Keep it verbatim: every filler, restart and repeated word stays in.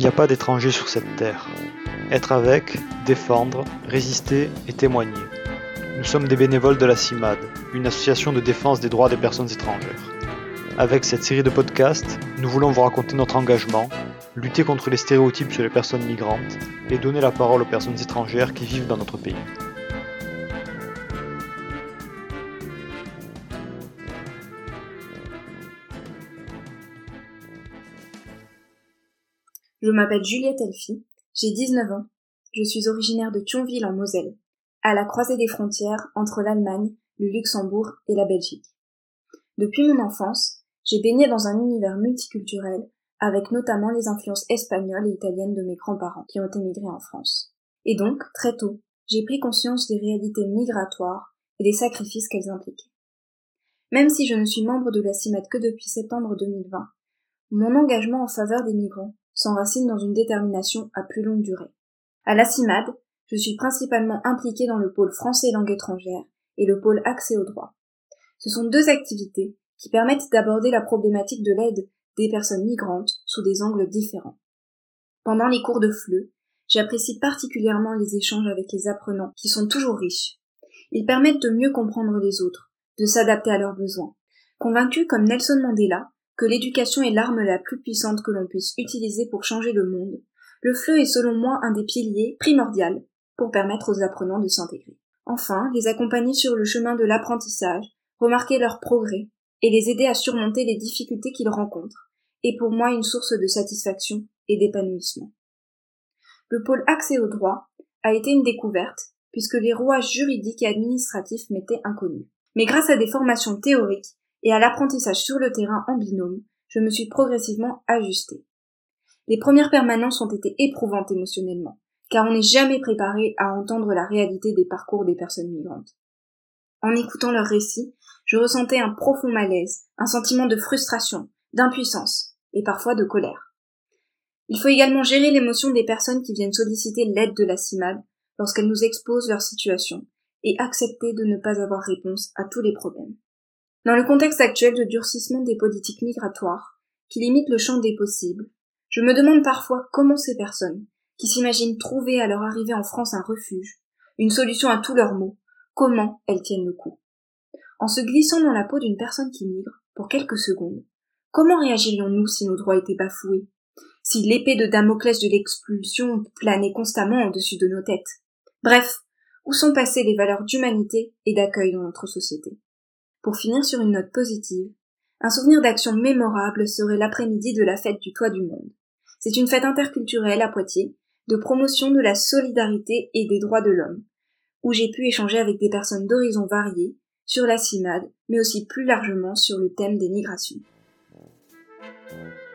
n'y a pas d'étrangers sur cette terre. Être avec, défendre, résister et témoigner. Nous sommes des bénévoles de la CIMAD, une association de défense des droits des personnes étrangères. Avec cette série de podcasts, nous voulons vous raconter notre engagement, lutter contre les stéréotypes sur les personnes migrantes et donner la parole aux personnes étrangères qui vivent dans notre pays. Je m'appelle Juliette Elfi, j'ai dix-neuf ans, je suis originaire de Thionville en Moselle, à la croisée des frontières entre l'Allemagne, le Luxembourg et la Belgique. Depuis mon enfance, j'ai baigné dans un univers multiculturel, avec notamment les influences espagnoles et italiennes de mes grands-parents qui ont émigré en France. Et donc, très tôt, j'ai pris conscience des réalités migratoires et des sacrifices qu'elles impliquaient. Même si je ne suis membre de la CIMAD que depuis septembre deux mille vingt, mon engagement en faveur des migrants s'enracine dans une détermination à plus longue durée. À la CIMAD, je suis principalement impliquée dans le pôle français langue étrangère et le pôle accès au droit. Ce sont deux activités qui permettent d'aborder la problématique de l'aide des personnes migrantes sous des angles différents. Pendant les cours de F L E, j'apprécie particulièrement les échanges avec les apprenants qui sont toujours riches. Ils permettent de mieux comprendre les autres, de s'adapter à leurs besoins. Convaincue comme Nelson Mandela que l'éducation est l'arme la plus puissante que l'on puisse utiliser pour changer le monde, le F L E est selon moi un des piliers primordiaux pour permettre aux apprenants de s'intégrer. Enfin, les accompagner sur le chemin de l'apprentissage, remarquer leurs progrès et les aider à surmonter les difficultés qu'ils rencontrent est pour moi une source de satisfaction et d'épanouissement. Le pôle accès au droit a été une découverte puisque les rouages juridiques et administratifs m'étaient inconnus. Mais grâce à des formations théoriques et à l'apprentissage sur le terrain en binôme, je me suis progressivement ajustée. Les premières permanences ont été éprouvantes émotionnellement, car on n'est jamais préparé à entendre la réalité des parcours des personnes migrantes. En écoutant leurs récits, je ressentais un profond malaise, un sentiment de frustration, d'impuissance et parfois de colère. Il faut également gérer l'émotion des personnes qui viennent solliciter l'aide de la CIMAD lorsqu'elles nous exposent leur situation et accepter de ne pas avoir réponse à tous les problèmes. Dans le contexte actuel de durcissement des politiques migratoires, qui limitent le champ des possibles, je me demande parfois comment ces personnes, qui s'imaginent trouver à leur arrivée en France un refuge, une solution à tous leurs maux, comment elles tiennent le coup. En se glissant dans la peau d'une personne qui migre, pour quelques secondes, comment réagirions-nous si nos droits étaient bafoués, si l'épée de Damoclès de l'expulsion planait constamment au-dessus de nos têtes? Bref, où sont passées les valeurs d'humanité et d'accueil dans notre société? Pour finir sur une note positive, un souvenir d'action mémorable serait l'après-midi de la fête du Toit du Monde. C'est une fête interculturelle à Poitiers, de promotion de la solidarité et des droits de l'homme, où j'ai pu échanger avec des personnes d'horizons variés sur la CIMAD, mais aussi plus largement sur le thème des migrations.